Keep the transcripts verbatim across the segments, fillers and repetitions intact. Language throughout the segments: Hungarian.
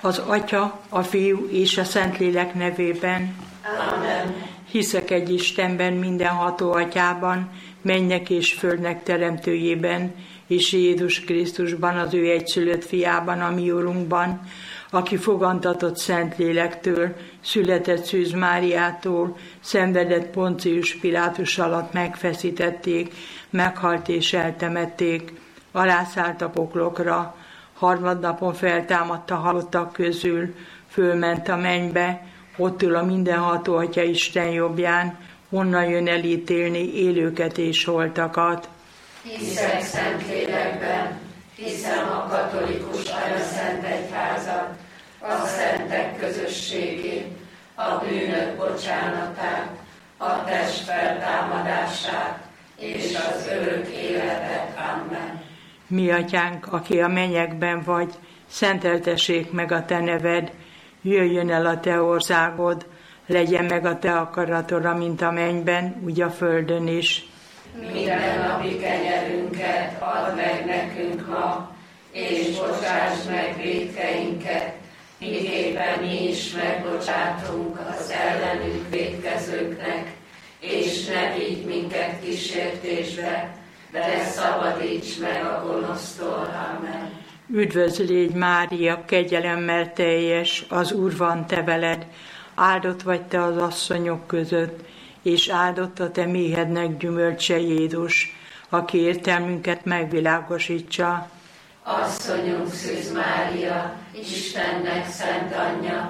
Az Atya, a Fiú és a Szentlélek nevében. Amen. Hiszek egy Istenben, mindenható Atyában, mennek és földnek teremtőjében, és Jézus Krisztusban, az ő egyszülött fiában, a mi Urunkban, aki fogantatott Szentlélektől, született Szűz Máriától, szenvedett Poncius Pilátus alatt, megfeszítették, meghalt és eltemették, alászállt a poklokra, harmadnapon feltámadt a halottak közül, fölment a mennybe, ott ül a mindenható Atya Isten jobbján, onnan jön elítélni élőket és holtakat. Hiszek Szentlélekben, hiszem a katolikus anyaszent egyházat, a szentek közösségét, a bűnök bocsánatát, a test feltámadását és az örök életet. Amen. Mi Atyánk, aki a mennyekben vagy, szenteltessék meg a te neved, jöjjön el a te országod, legyen meg a te akaratod, mint a mennyben, úgy a földön is. Minden napi kenyerünket add meg nekünk ma, és bocsáss meg vétkeinket, miképpen mi is megbocsátunk az ellenünk vétkezőknek, és ne vigy minket kísértésbe, de szabadíts meg a gonosztól. Amen. Üdvözl légy, Mária, kegyelemmel teljes, az Úr van te veled, áldott vagy te az asszonyok között, és áldott a te méhednek gyümölcse Jézus, aki értelmünket megvilágosítsa. Asszonyunk Szűz Mária, Istennek szent anyja,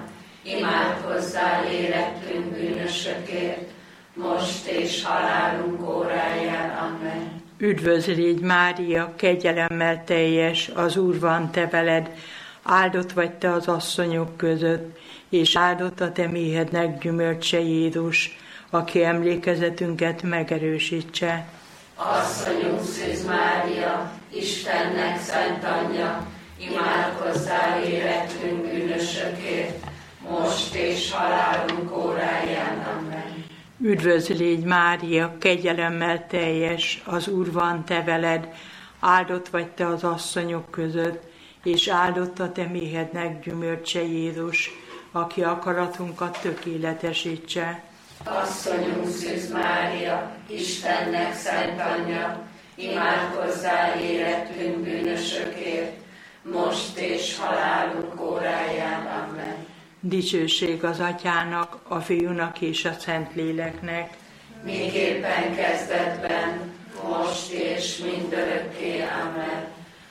imádkozzál érettünk bűnösökért, most és halálunk óráján. Amen. Üdvözl légy, Mária, kegyelemmel teljes, az Úr van te veled, áldott vagy te az asszonyok között, és áldott a te méhednek gyümölcse Jézus, aki emlékezetünket megerősítse. Asszonyunk Szűz Mária, Istennek szent anyja, imádkozzál érettünk bűnösökért, most és halálunk óráján. Amen. Üdvözl légy, Mária, kegyelemmel teljes, az Úr van te veled, áldott vagy te az asszonyok között, és áldott a te méhednek gyümölcse Jézus, aki akaratunkat tökéletesítse. Asszonyunk Szűz Mária, Istennek szent anyja, imádkozzál érettünk bűnösökért, most és halálunk óráján. Amen. Dicsőség az Atyának, a Fiúnak és a Szentléleknek. Miképpen kezdetben, most és mindörökké. Amen.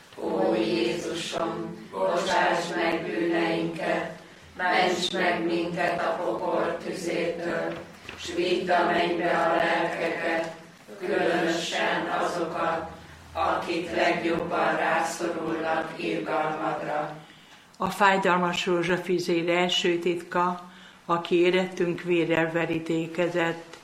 Ó Jézusom, bocsáss meg bűneinket, ments meg minket a pokol tüzétől, s vidd a mennybe a lelkeket, különösen azokat, akik legjobban rászorulnak irgalmadra. A fájdalmas rózsafűzér első titka, aki érettünk vérrel verítékezett.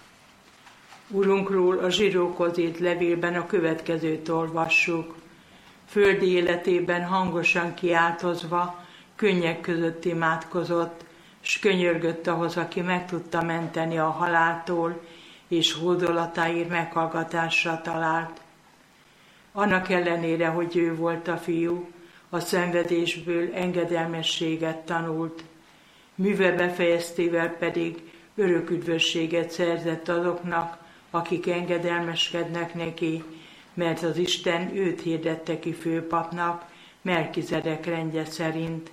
Urunkról a zsidókhoz írt levélben a következőt olvassuk. Földi életében hangosan kiáltozva, könnyek között imádkozott, s könyörgött ahhoz, aki meg tudta menteni a haláltól, és hódolatáért meghallgatásra talált. Annak ellenére, hogy ő volt a fiú, a szenvedésből engedelmességet tanult, műve befejeztével pedig örök üdvösséget szerzett azoknak, akik engedelmeskednek neki, mert az Isten őt hirdette ki főpapnak, Melkizedek rendje szerint.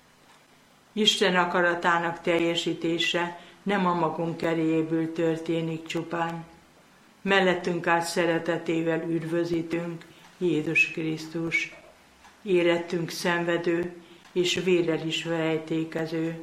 Isten akaratának teljesítése nem a magunk erejéből történik csupán. Mellettünk át szeretetével üdvözítünk, Jézus Krisztus. Érettünk szenvedő, és vérrel is verejtékező.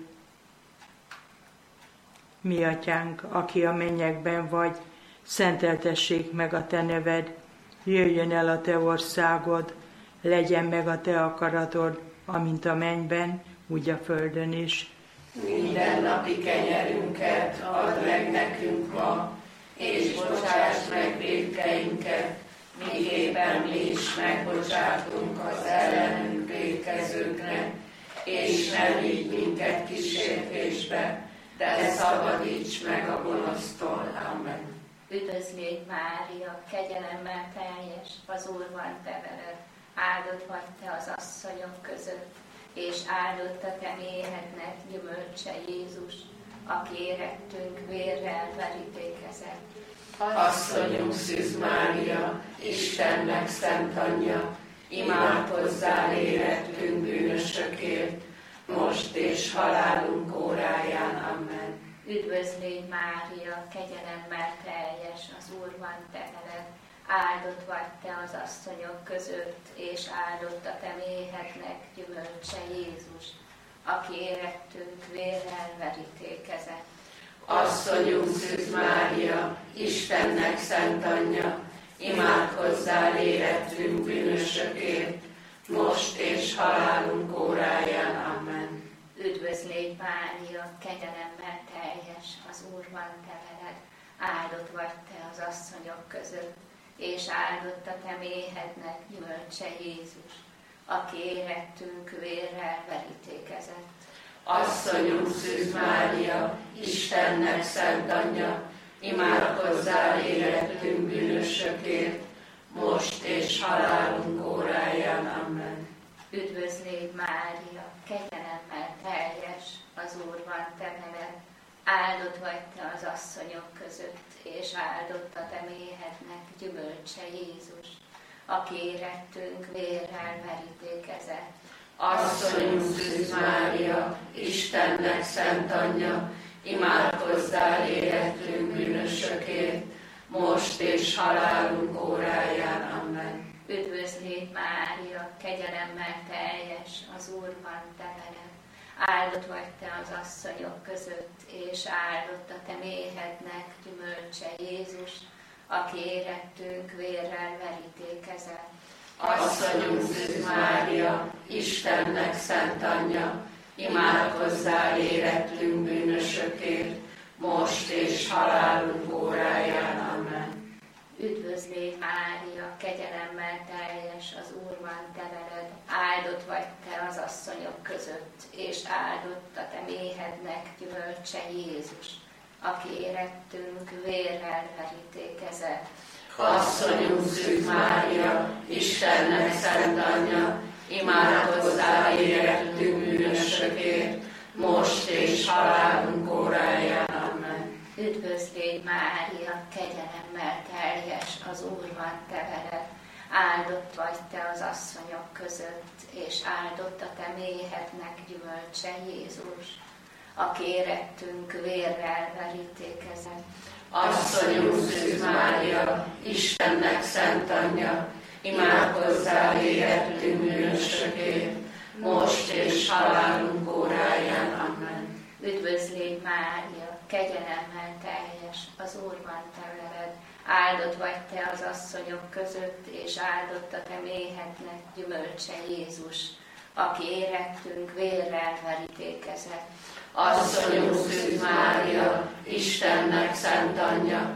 Mi Atyánk, aki a mennyekben vagy, szenteltessék meg a te neved, jöjjön el a te országod, legyen meg a te akaratod, amint a mennyben, úgy a földön is. Minden napi kenyerünket add meg nekünk ma, és bocsáss meg vétkeinket, miképpen mi is megbocsátunk az ellenünk vétkezőknek, és ne vigy minket kísértésbe, de szabadíts meg a gonosztól. Amen. Üdvözl légy, Mária, kegyelemmel teljes, az Úr van te veled, áldott vagy te az asszonyok között, és áldott a te méhednek gyümölcse Jézus, aki érettünk vérrel verítékezett. Asszonyunk Szűz Mária, Istennek szent anyja, imádkozzál érettünk bűnösökért, most és halálunk óráján. Amen. Üdvözlégy Mária, kegyelemmel teljes, az Úr van te veled, áldott vagy te az asszonyok között, és áldott a te méhednek gyümölcse Jézus, aki érettünk vérrel verítékezett. Asszonyunk Szűz Mária, Istennek szent anyja, imádkozzál érettünk bűnösökért, most és halálunk óráján. Amen. Üdvözlégy Mária, kegyelemmel teljes, az Úr van te veled, áldott vagy te az asszonyok között, és áldott a te méhednek gyümölcse Jézus, aki érettünk vérrel verítékezett. Asszonyunk Szűz Mária, Istennek szent anyja, imádkozzál érettünk bűnösökért, most és halálunk óráján. Amen. Üdvözlégy Mária, kegyelemmel teljes, az Úr van te veled, áldott vagy te az asszonyok között, és áldott a te méhednek gyümölcse Jézus, aki érettünk vérrel verítékezett. Asszonyunk Szűz Mária, Istennek szent anyja, imádkozzál érettünk bűnösökért, most és halálunk óráján. Amen. Üdvözlégy Mária, kegyelemmel teljes, az Úr van te veled, áldott vagy te az asszonyok között, és áldott a te méhednek gyümölcse Jézus, aki érettünk vérrel verítékezett. Asszonyunk Szűz Mária, Istennek szent anyja, imádkozzál érettünk bűnösökért, most és halálunk óráján. Amen. Üdvözlégy Mária, kegyelemmel teljes, az Úr van te veled, áldott vagy te az asszonyok között, és áldott a te méhednek gyümölcse Jézus, aki érettünk vérrel verítékezett. Asszonyunk Szűz Mária, Istennek szent anyja, imádkozzál érettünk bűnösökért, most és halálunk óráján. Amen. Üdvözlégy Mária, kegyelemmel teljes, az Úr van te veled, áldott vagy te az asszonyok között, és áldott a te méhednek gyümölcse Jézus, aki érettünk vérrel verítékezett. Asszonyunk Szűz Mária, Istennek szent anyja, imádkozzál érettünk bűnösökért, most és halálunk óráján. Amen. Üdvözlégy Mária, kegyelemmel teljes, az Úr van te veled, áldott vagy te az asszonyok között, és áldott a te méhednek gyümölcse Jézus, aki érettünk vérrel verítékezett. Asszonyunk Szűz Mária, Istennek szent anyja,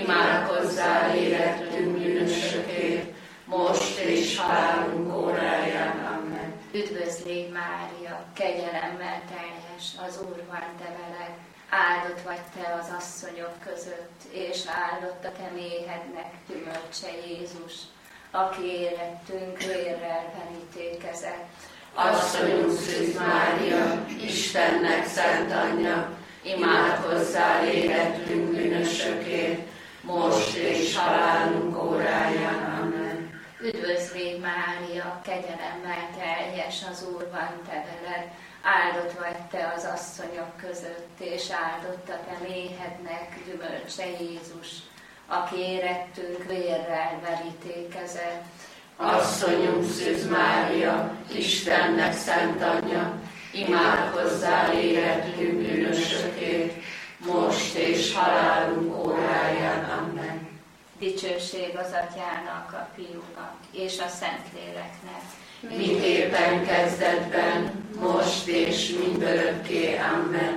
imádkozzál érettünk bűnösökért, most és halálunk óráján. Amen. Üdvözlégy Mária, kegyelemmel teljes, az Úr van te veled, áldott vagy te az asszonyok között, és áldott a te méhednek gyümölcse Jézus, aki érettünk vérrel verítékezett. Asszonyunk Szűz Mária, Istennek szent anyja, imádkozzál érettünk bűnösökért, most és halálunk óráján. Amen. Üdvözlégy Mária, kegyelemmel teljes, az Úr van te veled, áldott vagy te az asszonyok között, és áldott a te méhednek gyümölcse Jézus, aki érettünk vérrel verítékezett. Asszonyunk Szűz Mária, Istennek szent anyja, imádkozzál érettünk bűnösökért, most és halálunk óráján. Amen. Dicsőség az Atyának, a Fiúnak és a Szentléleknek, miképpen kezdetben, most és mindörökké. Amen.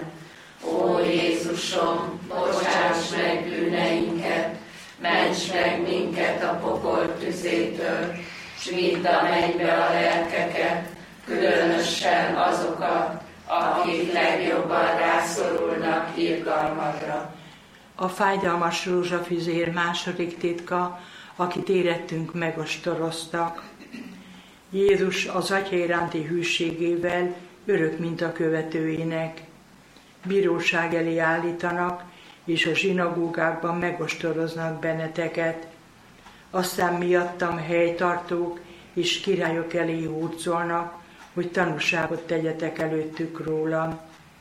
Ó Jézusom, bocsáss meg bűneinket, ments meg minket a pokol tüzétől, s vidd a mennybe a lelkeket, különösen azokat, akik legjobban rászorulnak irgalmadra. A fájdalmas rózsafüzér második titka, akit érettünk megostoroztak. Jézus az Atya iránti hűségével örök mintakövetőinek. Bíróság elé állítanak, és a zsinagógákban megostoroznak benneteket. Aztán miattam helytartók és királyok elé hurcolnak, hogy tanúságot tegyetek előttük rólam.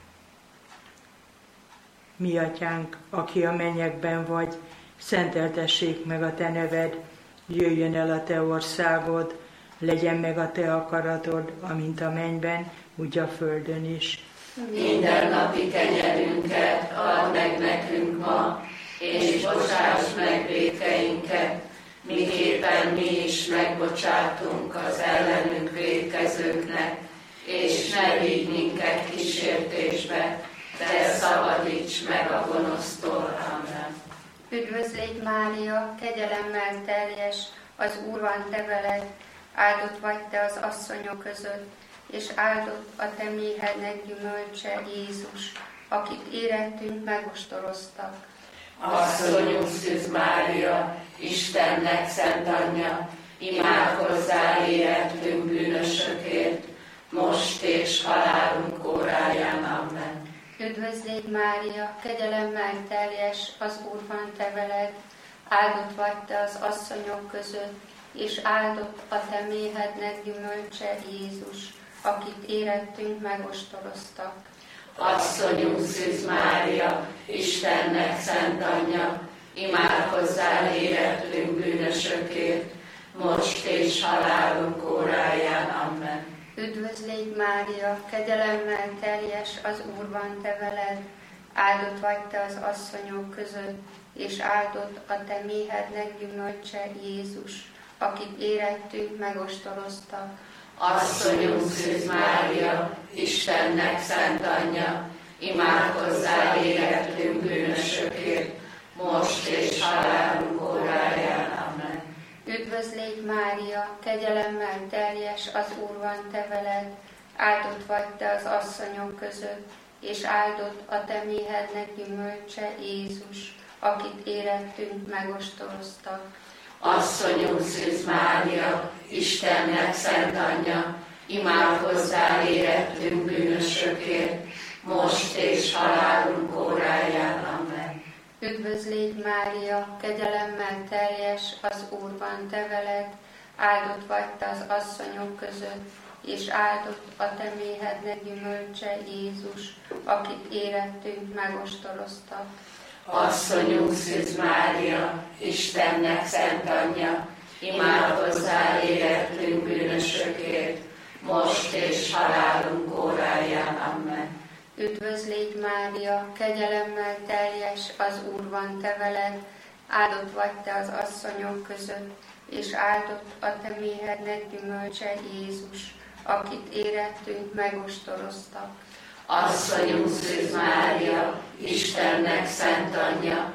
Mi atyánk, aki a mennyekben vagy, szenteltessék meg a te neved, jöjjön el a te országod, legyen meg a te akaratod, amint a mennyben, úgy a földön is. Mindennapi kenyerünket add meg nekünk ma, és bocsáss meg vétkeinket, miképpen mi is megbocsátunk az ellenünk vétkezőknek, és ne vigy minket kísértésbe, de szabadíts meg a gonosztól. Amen. Üdvözlégy Mária, kegyelemmel teljes, az Úr van te veled, áldott vagy te az asszonyok között, és áldott a te méhednek gyümölcse, Jézus, akit érettünk megostoroztak. Asszonyunk Szűz Mária, Istennek szent anyja, imádkozzál érettünk bűnösökért, most és halálunk óráján. Amen. Üdvözlégy Mária, kegyelemmel teljes, az Úr van te veled, áldott vagy te az asszonyok között, és áldott a te méhednek gyümölcse, Jézus, akit érettünk megostoroztak. Asszonyunk Szűz Mária, Istennek szent anyja, imádkozzál érettünk bűnösökért, most és halálunk óráján. Amen. Üdvözlégy Mária, kegyelemmel teljes, az Úr van te veled, áldott vagy te az asszonyok között, és áldott a te méhednek gyümölcse, Jézus, akit érettünk megostoroztak. Asszonyunk Szűz Mária, Istennek szent anyja, imádkozzál érettünk bűnösökért, most és halálunk óráján. Amen. Üdvözlégy Mária, kegyelemmel teljes, az Úr van te veled, áldott vagy te az asszonyok között, és áldott a te méhednek gyümölcse, Jézus, akit érettünk megostoroztak. Asszonyunk Szűz Mária, Istennek szent anyja, imádkozzál érettünk bűnösökért, most és halálunk óráján. Amen. Üdvözlégy Mária, kegyelemmel teljes, az Úr van te veled, áldott vagy te az asszonyok között, és áldott a te méhednek gyümölcse, Jézus, akit érettünk megostoroztak. Asszonyunk Szűz Mária, Istennek szent anyja, imádkozzál érettünk bűnösökért, most és halálunk óráján. Amen. Üdvözlégy Mária, kegyelemmel teljes, az Úr van te veled, áldott vagy te az asszonyok között, és áldott a te méhednek gyümölcse, Jézus, akit érettünk megostoroztak. Asszonyunk Szűz Mária, Istennek szent anyja,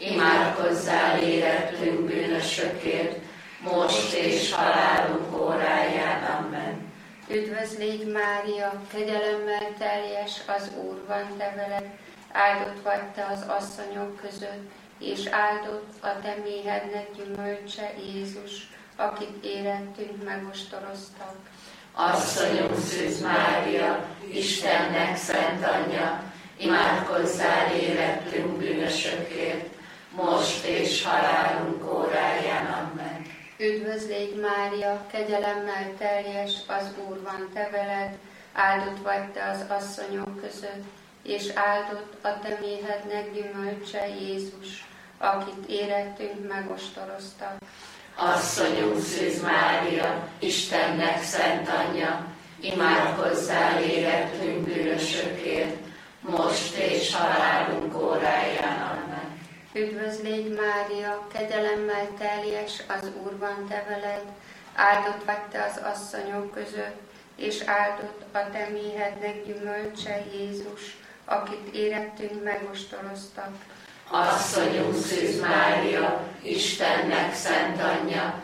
imádkozzál érettünk bűnösökért, most és halálunk óráján. Amen. Üdvözlégy Mária, kegyelemmel teljes, az Úr van te veled, áldott vagy te az asszonyok között, és áldott a te méhednek gyümölcse, Jézus, akit érettünk megostoroztak. Asszonyunk Szűz Mária, Istennek szent anyja, imádkozzál érettünk bűnösökért, most és halálunk óráján. Amen. Üdvözlégy Mária, kegyelemmel teljes, az Úr van te veled, áldott vagy te az asszonyok között, és áldott a te méhednek gyümölcse, Jézus, akit érettünk megostoroztak. Asszonyunk Szűz Mária, Istennek szent anyja, imádkozzál érettünk bűnösökért, most és halálunk óráján. Amen. Üdvözlégy Mária, kegyelemmel teljes, az Úr van te veled, áldott vagy te az asszonyok között, és áldott a te méhednek gyümölcse, Jézus, akit érettünk megostoroztak. Asszonyunk Szűz Mária, Istennek szent anyja,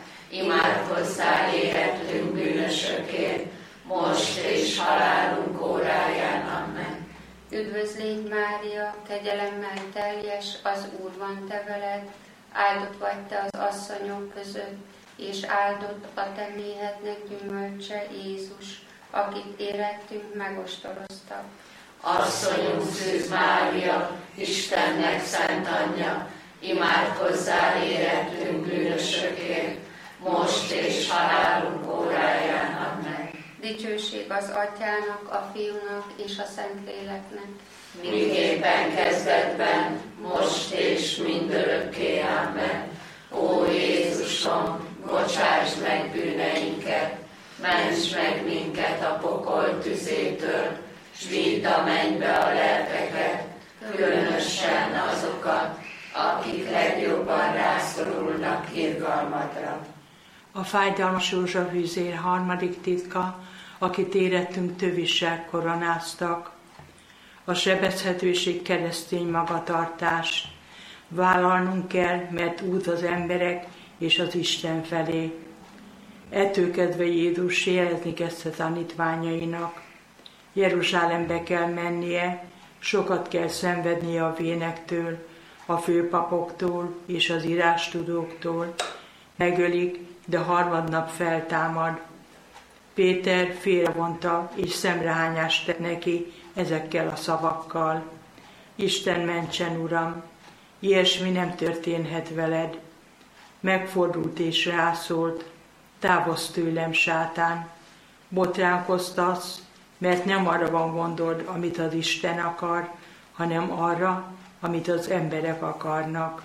imádkozzál érettünk bűnösökért, most és halálunk óráján. Amen. Üdvözlégy Mária, kegyelemmel teljes, az Úr van te veled, áldott vagy te az asszonyok között, és áldott a te méhednek gyümölcse, Jézus, akit érettünk megostoroztak. Asszonyunk Szűz Mária, Istennek szent anyja, imádkozzál érettünk bűnösökért, most és halálunk óráján. Amen. Dicsőség az Atyának, a Fiúnak és a Szentléleknek, miképpen kezdetben, most és mindörökké. Amen. Ó Jézusom, bocsáss meg bűneinket, ments meg minket a pokol tüzétől, s vidd a mennybe a lelkeket, különösen azokat, akik legjobban rászorulnak irgalmadra. A fájdalmas rózsafűzér harmadik titka, akit érettünk tövissel koronáztak. A sebezhetőség keresztény magatartás. Vállalnunk kell, mert út az emberek és az Isten felé. Ettől kezdve Jézus jelezni kezdte tanítványainak. Jeruzsálembe kell mennie, sokat kell szenvednie a vénektől, a főpapoktól és az írástudóktól. Megölik, de harmadnap feltámad. Péter félrevonta és szemrehányást tett neki ezekkel a szavakkal. Isten mentsen, Uram, ilyesmi nem történhet veled. Megfordult és rászólt, távozz tőlem, sátán, botránkoztatsz, mert nem arra van gondod, amit az Isten akar, hanem arra, amit az emberek akarnak.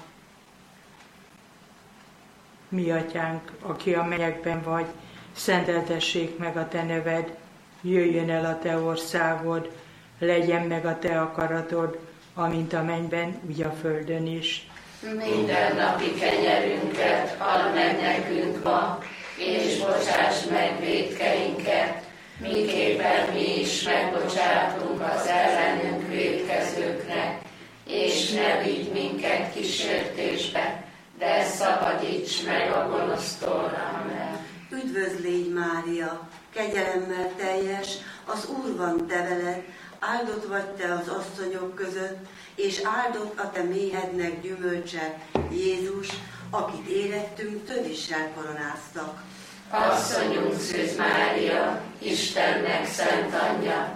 Mi atyánk, aki a mennyekben vagy, szenteltessék meg a te neved, jöjjön el a te országod, legyen meg a te akaratod, amint a mennyben, úgy a földön is. Minden napi kenyerünket add meg nekünk ma, és bocsáss meg vétkeinket, miképpen mi is megbocsátunk az ellenünk vétkezőknek, és ne vigy minket kísértésbe, de szabadíts meg a gonosztól. Amen. Üdvözlégy Mária, kegyelemmel teljes, az Úr van te veled, áldott vagy te az asszonyok között, és áldott a te méhednek gyümölcse, Jézus, akit érettünk tövissel koronáztak. Asszonyunk Szűz Mária, Istennek szent anyja,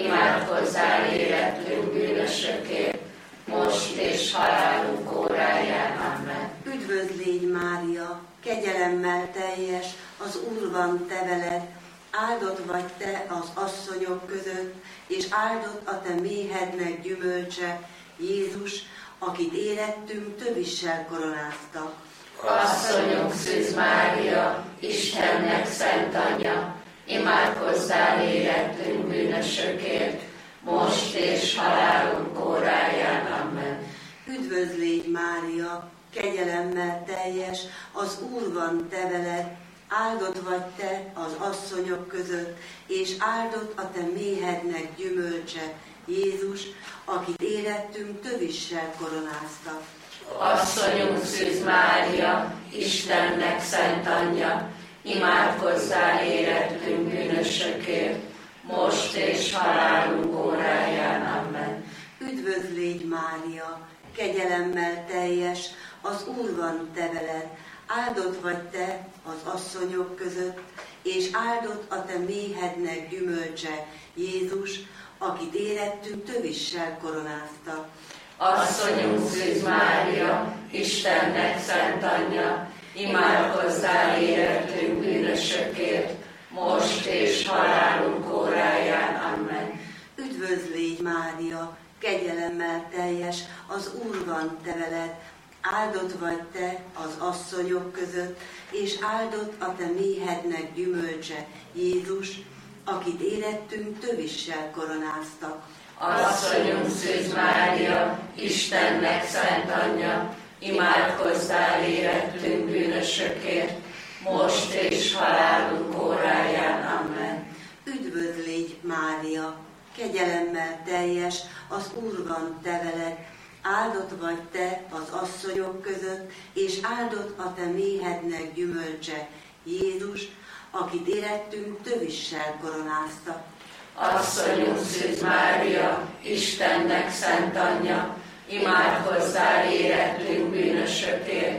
imádkozzál érettünk bűnösökért, most és halálunk óráján. Amen. Üdvözlégy Mária, kegyelemmel teljes, az Úr van te veled, áldott vagy te az asszonyok között, és áldott a te méhednek gyümölcse, Jézus, akit érettünk tövissel koronáztak. Asszonyunk Szűz Mária, Istennek szent anyja, imádkozzál érettünk bűnösökért, most és halálunk óráján. Amen. Üdvözlégy Mária, kegyelemmel teljes, az Úr van te veled, áldott vagy te az asszonyok között, és áldott a te méhednek gyümölcse, Jézus, akit érettünk tövissel koronáztak. Asszonyunk Szűz Mária, Istennek szent anyja, imádkozzál érettünk bűnösökért, most és halálunk óráján. Amen. Üdvözlégy Mária, kegyelemmel teljes, az Úr van te veled, áldott vagy te az asszonyok között, és áldott a te méhednek gyümölcse, Jézus, akit érettünk tövissel koronáztak. Asszonyunk Szűz Mária, Istennek szent anyja, imádkozzál érettünk bűnösökért, most és halálunk óráján. Amen. Üdvözlégy Mária, kegyelemmel teljes, az Úr van te veled, áldott vagy te az asszonyok között, és áldott a te méhednek gyümölcse, Jézus, akit érettünk tövissel koronáztak. Asszonyunk Szűz Mária, Istennek szent anyja, imádkozzál érettünk bűnösökért, most és halálunk óráján. Amen. Üdvözlégy Mária, kegyelemmel teljes, az Úr van te veled, áldott vagy te az asszonyok között, és áldott a te méhednek gyümölcse, Jézus, akit érettünk tövissel koronáztak. Asszonyunk Szűz Mária, Istennek szent anyja, imádkozzál érettünk bűnösökért,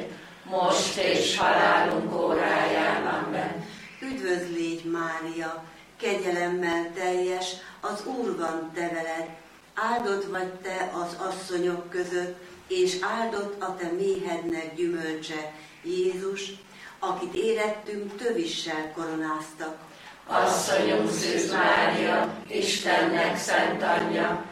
most és halálunk óráján. Amen. Üdvözl légy, Mária, kegyelemmel teljes, az Úr van te veled, áldott vagy te az asszonyok között, és áldott a te méhednek gyümölcse, Jézus, akit érettünk tövissel koronáztak. Asszonyunk Szűz Mária, Istennek szent anyja,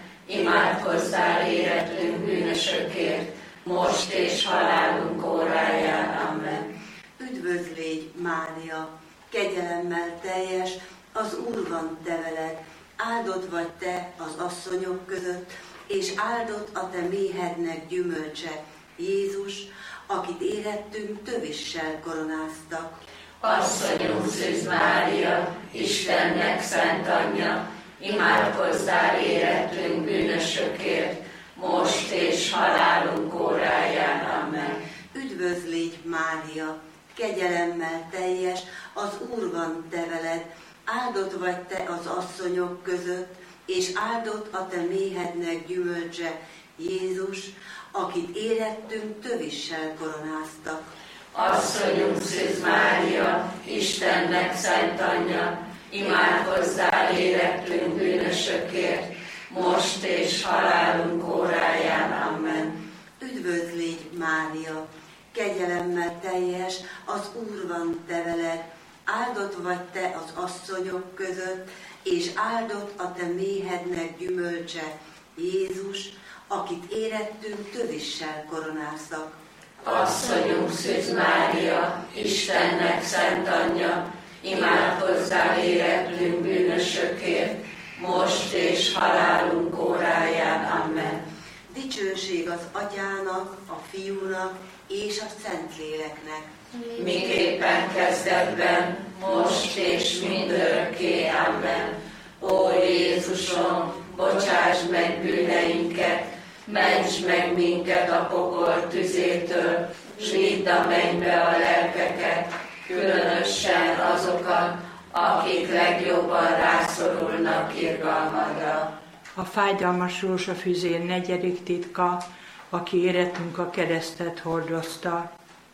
imádkozzál érettünk bűnösökért, most és halálunk óráján. Amen. Üdvözl légy, Mária, kegyelemmel teljes, az Úr van te veled, áldott vagy te az asszonyok között, és áldott a te méhednek gyümölcse, Jézus, akit érettünk tövissel koronáztak. Asszonyunk Szűz Mária, Istennek szent anyja, imádkozzál érettünk bűnösökért, most és halálunk óráján. Amen. Üdvözl légy, Mária, kegyelemmel teljes, az Úr van te veled, áldott vagy te az asszonyok között, és áldott a te méhednek gyümölcse, Jézus, akit érettünk tövissel koronáztak. Asszonyunk Szűz Mária, Istennek szent anyja, imádkozzál érettünk bűnösökért, most és halálunk óráján. Amen. Üdvözl légy, Mária, kegyelemmel teljes, az Úr van te veled, áldott vagy te az asszonyok között, és áldott a te méhednek gyümölcse, Jézus, akit érettünk tövissel koronáztak. Asszonyunk Szűz Mária, Istennek szent anyja, imádkozzál érettünk bűnösökért, most és halálunk óráján. Amen. Dicsőség az Atyának, a Fiúnak és a Szentléleknek. Miképpen kezdetben, most és mindörökké. Amen. Ó Jézusom, bocsáss meg bűneinket, ments meg minket a pokol tüzétől, s vidd a mennybe a lelkeket, különösen azokat, akik legjobban rászorulnak irgalmadra. A fájdalmas rózsafüzér negyedik titka, aki érettünk a keresztet hordozta.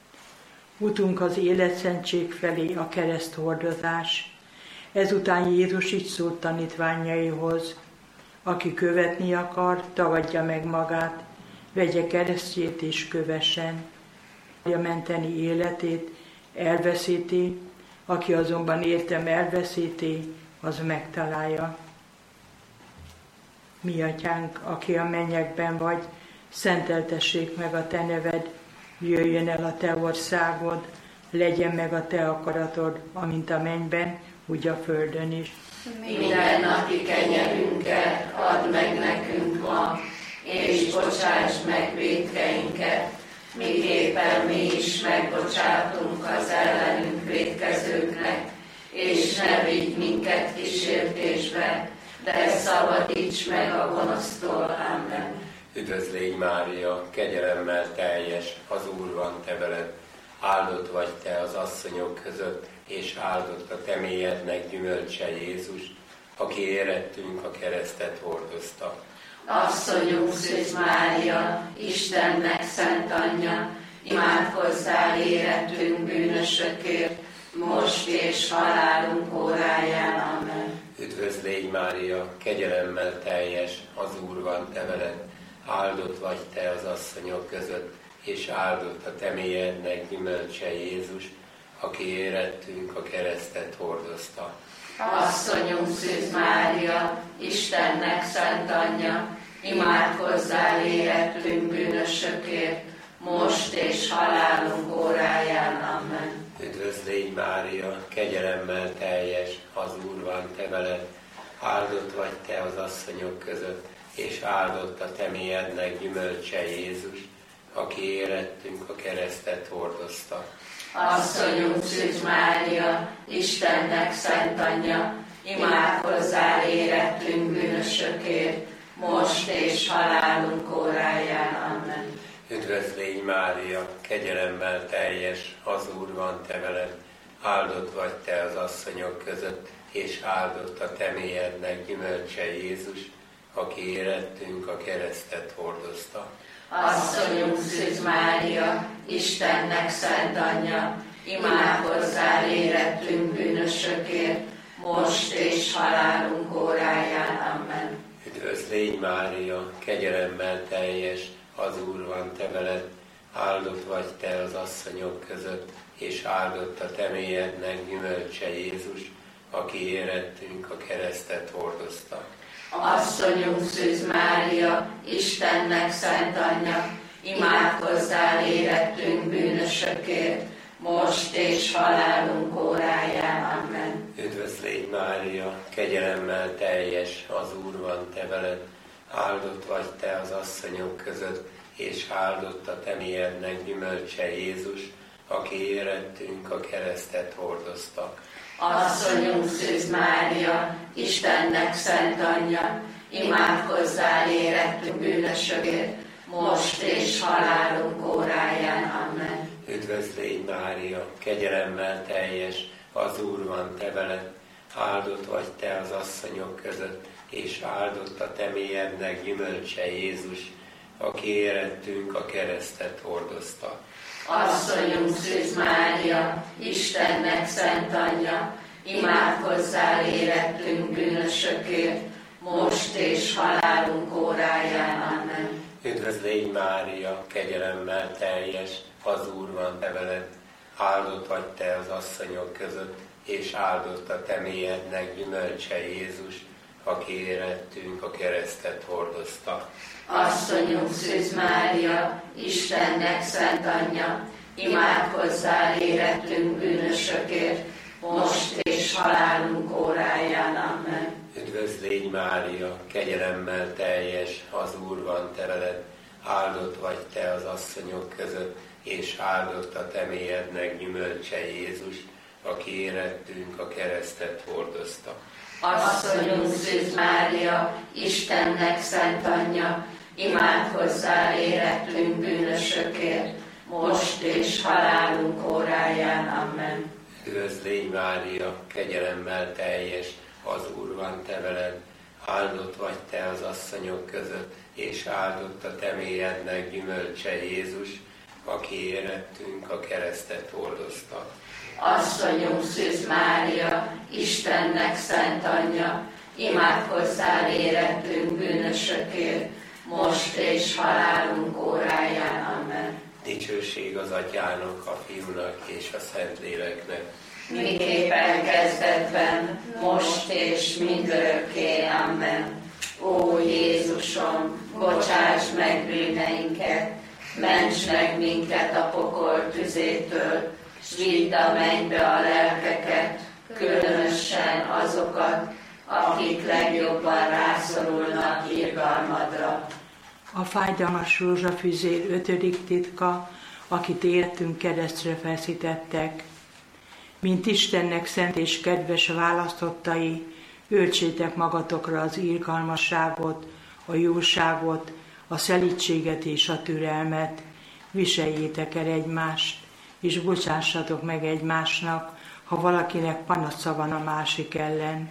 Utunk az életszentség felé a kereszthordozás. Ezután Jézus így szólt tanítványaihoz: aki követni akar, tagadja meg magát, vegye keresztjét és kövessen. A menteni életét elveszíti, aki azonban értem elveszíti, az megtalálja. Mi Atyánk, aki a mennyekben vagy, szenteltessék meg a te neved, jöjjön el a te országod, legyen meg a te akaratod, amint a mennyben, úgy a földön is. Minden napi kenyerünket add meg nekünk ma, és bocsáss meg vétkeinket, miképpen mi is megbocsátunk az ellenünk vétkezőknek, és ne vigy minket kísértésbe, de szabadíts meg a gonosztól. Amen. Üdvözl légy, Mária, kegyelemmel teljes, az Úr van te veled, áldott vagy te az asszonyok között, és áldott a te méhednek gyümölcse, Jézus, aki érettünk a keresztet hordozta. Asszonyunk Szűz Mária, Istennek szent anyja, imádkozzál érettünk bűnösökért, most és halálunk óráján. Amen. Üdvözl légy, Mária, kegyelemmel teljes, az Úr van te veled, áldott vagy te az asszonyok között, és áldott a te méhednek gyümölcse, Jézus, aki érettünk a keresztet hordozta. Asszonyunk Szűz Mária, Istennek szent anyja, imádkozzál érettünk bűnösökért, most és halálunk óráján. Amen. Üdvözl légy, Mária, kegyelemmel teljes, az Úr van te veled, áldott vagy te az asszonyok között, és áldott a te méhednek gyümölcse, Jézus, aki érettünk a keresztet hordozta. Asszonyunk Szűz Mária, Istennek szent anyja, imádkozzál érettünk bűnösökért, most és halálunk óráján. Amen. Üdvözl légy, Mária, kegyelemmel teljes, az Úr van te veled, áldott vagy te az asszonyok között, és áldott a te méhednek gyümölcse, Jézus, aki érettünk a keresztet hordozta. Asszonyunk Szűz Mária, Istennek szent anyja, imádkozzál érettünk bűnösökért, most és halálunk óráján. Amen. Üdvözl légy Mária, kegyelemmel teljes, az Úr van te veled, áldott vagy te az asszonyok között, és áldott a te mélyednek gyümölcse Jézus, aki érettünk a keresztet hordozta. Asszonyunk Szűz Mária, Istennek szent anyja, imádkozzál érettünk bűnösökért, most és halálunk óráján. Amen. Üdvözl légy Mária, kegyelemmel teljes, az Úr van te veled, áldott vagy te az asszonyok között, és áldott a te mélyednek gyümölcse Jézus, aki érettünk a keresztet hordozta. Asszonyunk Szűz Mária, Istennek szent anyja, imádkozzál érettünk bűnösökért, most és halálunk óráján. Amen. Üdvözl légy Mária, kegyelemmel teljes, az Úr van te veled, áldott vagy te az asszonyok között, és áldott a te mélyednek gyümölcse Jézus, aki érettünk a keresztet hordozta. Asszonyunk Szűz Mária, Istennek szent anyja, imádkozzál érettünk bűnösökért, most és halálunk óráján. Amen. Üdvözl légy Mária, kegyelemmel teljes, az Úr van te veled, áldott vagy te az asszonyok között, és áldott a te mélyednek gyümölcse Jézus, aki érettünk a keresztet hordozta. Asszonyunk Szűz Mária, Istennek szent anyja, imádkozzál érettünk bűnösökért, most és halálunk óráján. Amen. Üdvözl légy Mária, kegyelemmel teljes, az Úr van te veled, áldott vagy te az asszonyok között, és áldott a te mélyednek gyümölcse Jézus, aki érettünk a keresztet hordozta. Asszonyunk Szűz Mária, Istennek szent anyja, imádkozzál érettünk bűnösökért, most és halálunk óráján. Amen. Üdvözl légy Mária, kegyelemmel teljes, az Úr van te veled, áldott vagy te az asszonyok között, és áldott a te mélyednek gyümölcse Jézus, aki érettünk a keresztet hordozta. Asszonyunk Szűz Mária, Istennek szent anyja, imádkozzál érettünk bűnösökért, most és halálunk óráján. Amen. Dicsőség az Atyának, a Fiúnak és a Szentléleknek. Miképpen kezdetben, most és mindörökké. Amen. Ó Jézusom, bocsáss meg bűneinket, ments meg minket a pokol tüzétől, s vidd a mennybe a lelkeket, különösen azokat, akik legjobban rászorulnak irgalmadra. A fájdalmas rózsafüzér ötödik titka, akit életünk keresztre feszítettek. Mint Istennek szent és kedves választottai, öltsétek magatokra az irgalmasságot, a jóságot, a szelídséget és a türelmet, viseljétek el egymást, és bocsássatok meg egymásnak, ha valakinek panasza van a másik ellen.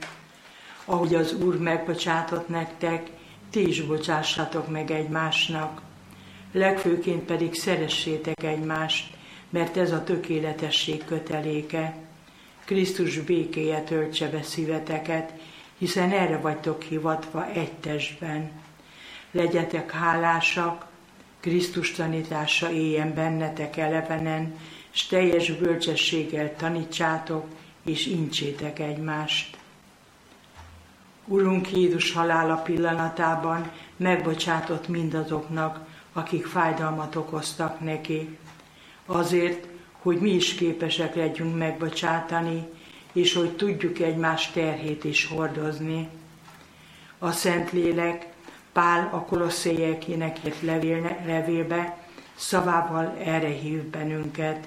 Ahogy az Úr megbocsátott nektek, ti is bocsássatok meg egymásnak. Legfőként pedig szeressétek egymást, mert ez a tökéletesség köteléke. Krisztus békéje töltse be szíveteket, hiszen erre vagytok hivatva egy testben. Legyetek hálásak, Krisztus tanítása éljen bennetek elevenen, s teljes bölcsességgel tanítsátok, és incsétek egymást. Urunk Jézus halála pillanatában megbocsátott mindazoknak, akik fájdalmat okoztak neki. Azért, hogy mi is képesek legyünk megbocsátani, és hogy tudjuk egymás terhét is hordozni. A Szentlélek Pál a kolosszéiekének írt levélbe szavával erre hív bennünket.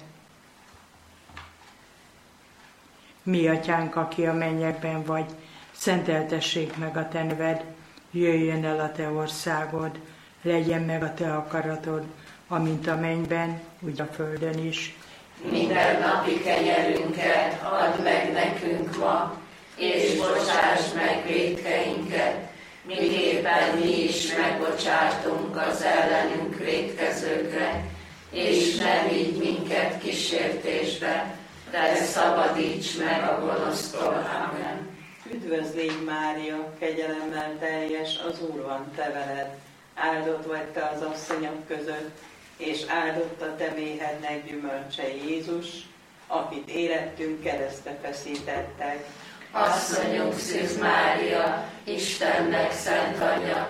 Mi atyánk, aki a mennyekben vagy, szenteltessék meg a te neved, jöjjön el a te országod, legyen meg a te akaratod, amint a mennyben, úgy a földön is. Minden napi kenyerünket add meg nekünk ma, és bocsáss meg vétkeinket, miképpen mi is megbocsátunk az ellenünk vétkezőkre, és ne vigy minket kísértésbe, de szabadíts meg a gonosztól. Amen. Üdvözl légy Mária, kegyelemmel teljes, az Úr van te veled. Áldott vagy te az asszonyok között, és áldott a te méhednek gyümölcse Jézus, akit érettünk keresztre feszítettek. Asszonyunk Szűz Mária, Istennek szent anyja,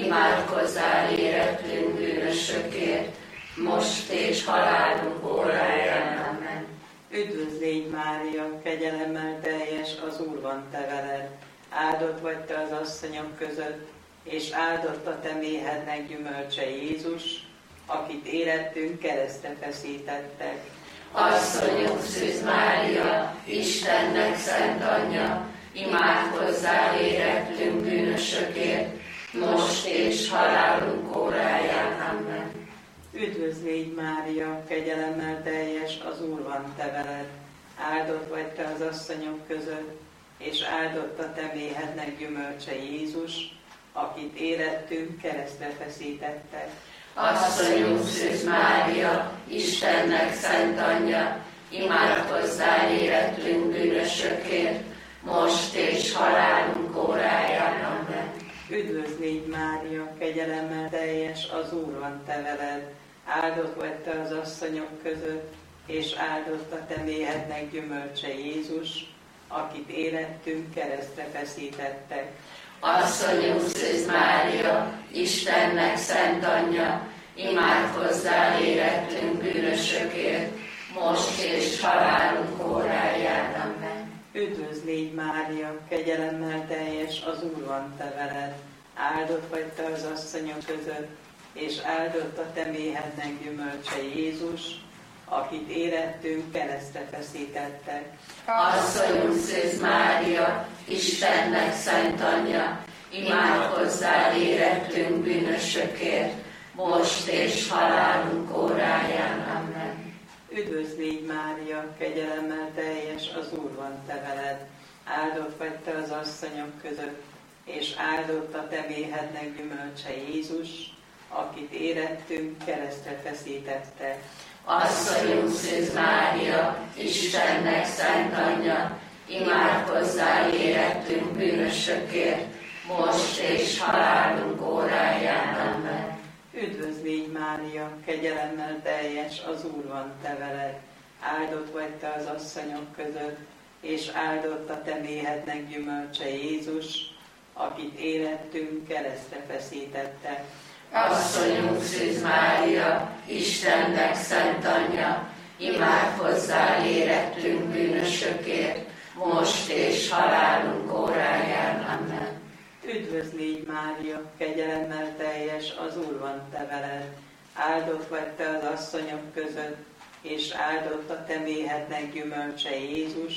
imádkozzál érettünk bűnösökért, most és halálunk óráján. Amen. Üdvözl légy Mária, kegyelemmel teljes, az Úr van te veled. Áldott vagy te az asszonyok között, és áldott a te méhednek gyümölcse Jézus, akit érettünk keresztre feszítettek. Asszonyunk Szűz Mária, Istennek szent anyja, imádkozzál érettünk bűnösökért, most és halálunk óráján. Amen. Üdvözl légy Mária, kegyelemmel teljes, az Úr van te veled. Áldott vagy te az asszonyok között, és áldott a te méhednek gyümölcse Jézus, akit érettünk keresztre feszítettek. Asszonyunk Szűz Mária, Istennek szent anyja, imádkozzál érettünk bűnösökért, most és halálunk óráján. Amen. Üdvözl légy Mária, kegyelemmel teljes, az Úr van te veled. Áldott vagy te az asszonyok között, és áldott a te méhednek gyümölcse Jézus, akit érettünk keresztre feszítettek. Asszonyunk Szűz Mária, Istennek szent anyja, imádkozzál érettünk bűnösökért, most és halálunk óráján. Amen. Üdvözl légy Mária, kegyelemmel teljes, az Úr van te veled. Áldott vagy te az asszonyok között, és áldott a te méhednek gyümölcse Jézus, akit érettünk keresztre feszítettek. Asszonyunk Szűz Mária, Istennek szent anyja, imádkozzál érettünk bűnösökért, most és halálunk óráján. Amen. Üdvözl légy Mária, kegyelemmel teljes, az Úr van te veled. Áldott vagy te az asszonyok között, és áldott a te méhednek gyümölcse Jézus, akit érettünk keresztre feszítettek. Asszonyunk Szűz Mária, Istennek szent anyja, imádkozzál érettünk bűnösökért, most és halálunk óráján. Amen. Üdvözl légy Mária, kegyelemmel teljes, az Úr van te veled. Áldott vagy te az asszonyok között, és áldott a te méhednek gyümölcse Jézus, akit érettünk keresztre feszítettek. Asszonyunk Szűz Mária, Istennek szent anyja, imádkozzál érettünk bűnösökért, most és halálunk óráján. Amen. Üdvözl légy Mária, kegyelemmel teljes, az Úr van te veled. Áldott vagy te az asszonyok között, és áldott a te méhednek gyümölcse Jézus,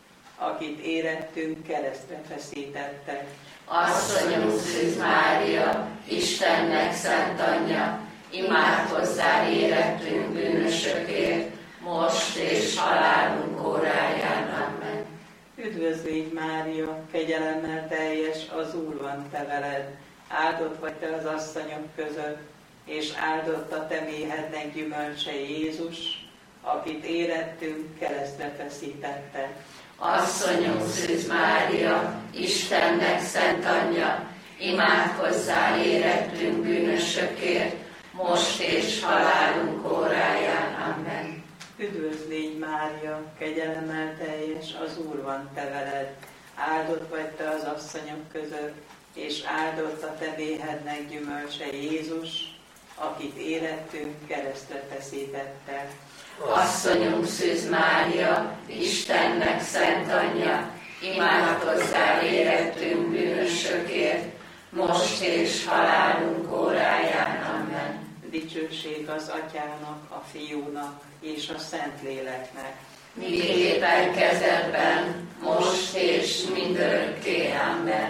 akit érettünk keresztre feszítettek. Asszonyunk Szűz Mária, Istennek szent anyja, imádkozzál érettünk bűnösökért, most és halálunk óráján. Amen. Üdvözl légy Mária, kegyelemmel teljes, az Úr van te veled. Áldott vagy te az asszonyok között, és áldott a te méhednek gyümölcse Jézus, akit érettünk keresztre feszítettek. Asszonyunk Szűz Mária, Istennek szent anyja, imádkozzál érettünk bűnösökért, most és halálunk óráján. Amen. Üdvözl légy Mária, kegyelemmel teljes, az Úr van te veled. Áldott vagy te az asszonyok között, és áldott a te méhednek gyümölcse Jézus, akit érettünk keresztre feszítettek. Asszonyunk Szűz Mária, Istennek szent anyja, imádkozzál érettünk bűnösökért, most és halálunk óráján. Amen. Dicsőség az Atyának, a Fiúnak és a Szentléleknek. Miképpen kezdetben, most és mindörökké. Amen.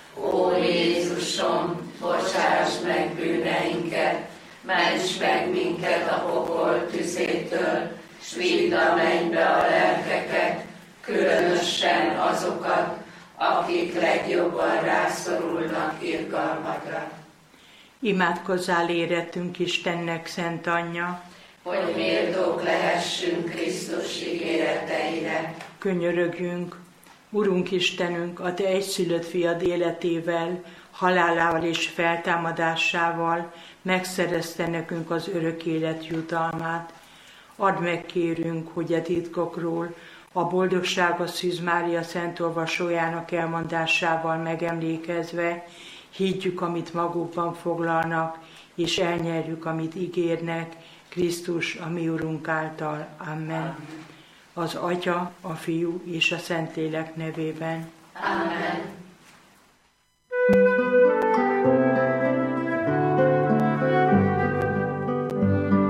Ó Jézusom, bocsáss meg bűneinket, ments meg minket a pokol tüzétől, s vidd a mennybe a lelkeket, különösen azokat, akik legjobban rászorulnak irgalmadra. Imádkozzál érettünk Istennek, Szent Anyja, hogy méltók lehessünk Krisztus ígéreteire. Könyörögjünk, Urunk Istenünk, a Te egyszülött fiad életével, halálával és feltámadásával megszerezte nekünk az örök élet jutalmát. Add meg, kérünk, hogy a titkokról, a boldogság a Szűz Mária szent olvasójának elmondásával megemlékezve, higgyük, amit magukban foglalnak, és elnyerjük, amit ígérnek, Krisztus, a mi Urunk által. Amen. Az Atya, a Fiú és a Szentlélek nevében. Amen.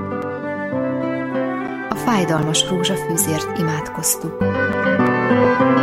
A fájdalmas rózsafűzért imádkoztuk.